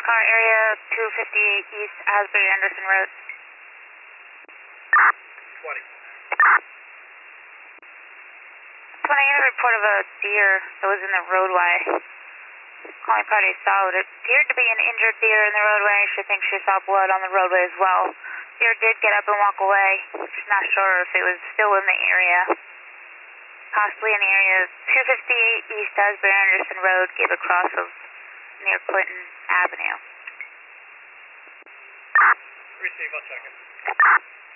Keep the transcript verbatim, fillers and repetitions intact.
car area two fifty-eight East Asbury Anderson Road. twenty. When I had a report of a deer that was in the roadway, calling party saw it. It appeared to be an injured deer in the roadway. She thinks she saw blood on the roadway as well. Deer did get up and walk away. She's not sure if it was still in the area. Possibly in the area two fifty-eight East Asbury Anderson Road, gave a cross of near Clinton Avenue. Receive, one second.